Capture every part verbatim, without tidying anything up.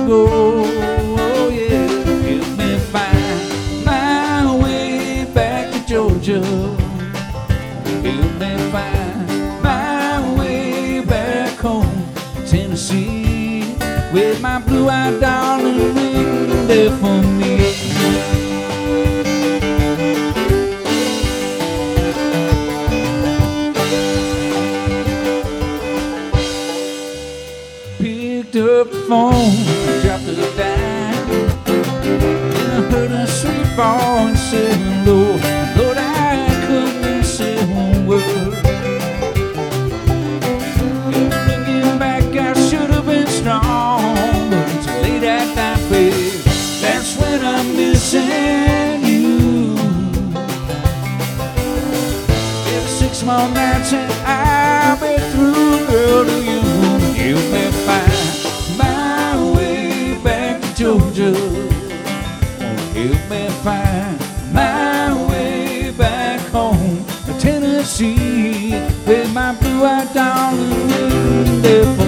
go. Oh yeah, help me find my way back to Georgia. Help me find my way back home to Tennessee, with my blue-eyed darling waiting there for me. Picked up the phone, dropped a dime, and I heard a sweet voice say hello. Lord, I couldn't say one word. Looking back, I should have been strong, but it's late at night, babe. That's when I'm missing you. Give six more nights and I'll be through, girl. Do you help me find my way back to Georgia? Help me find my way back home to Tennessee, with my blue-eyed darling waiting there for me.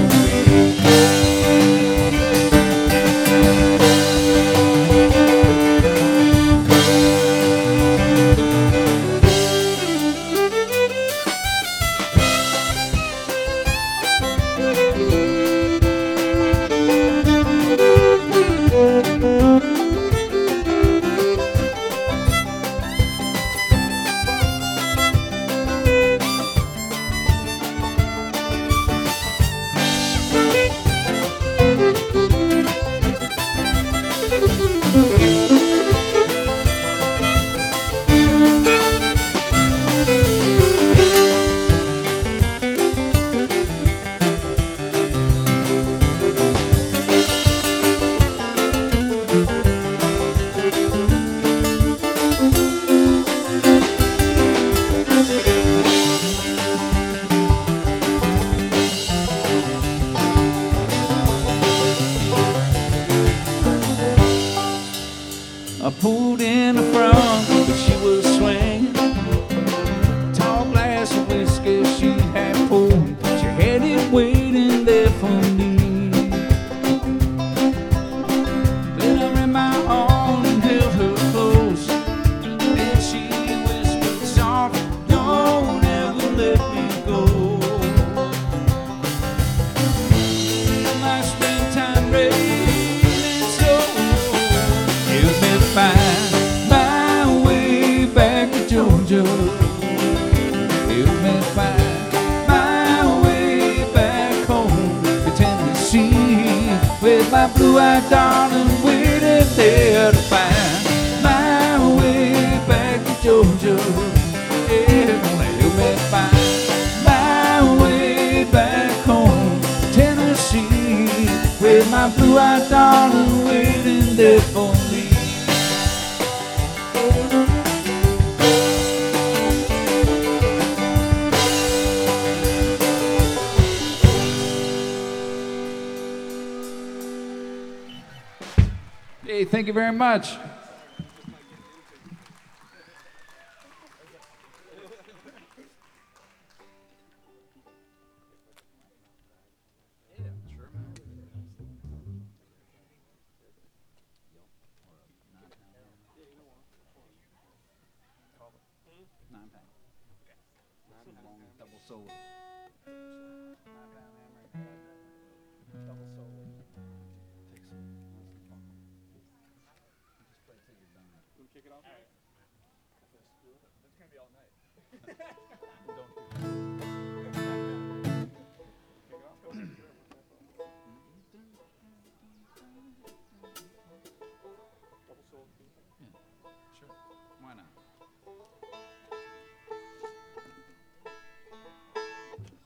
I pulled in the front, but she was swinging. Tall glass of whiskey she had poured. She had it waiting there for me. Then I ran my arm and held her close. Then she whispered soft, don't ever let me go. And I spent time raining so. Help me find my way back to Georgia. Help me find my way back home to Tennessee, with my blue-eyed darling waiting there to find my way back to Georgia. Yeah, gonna help me find my way back home to Tennessee, with my blue-eyed darling waiting there for me. Hey, thank you very much. Nine pack. Long double solo.